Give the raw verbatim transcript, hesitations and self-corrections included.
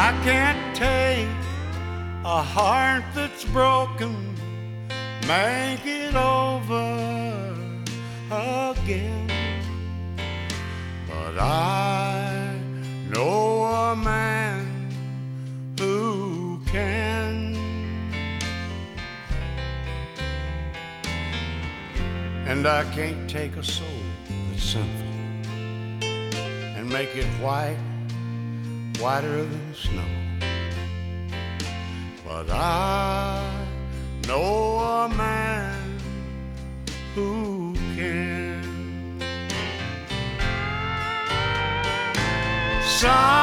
I can't take a heart that's broken, make it over again. But I know a man who can. And I can't take a soul that's sinful and make it white, whiter than snow. But I know a man who can. Some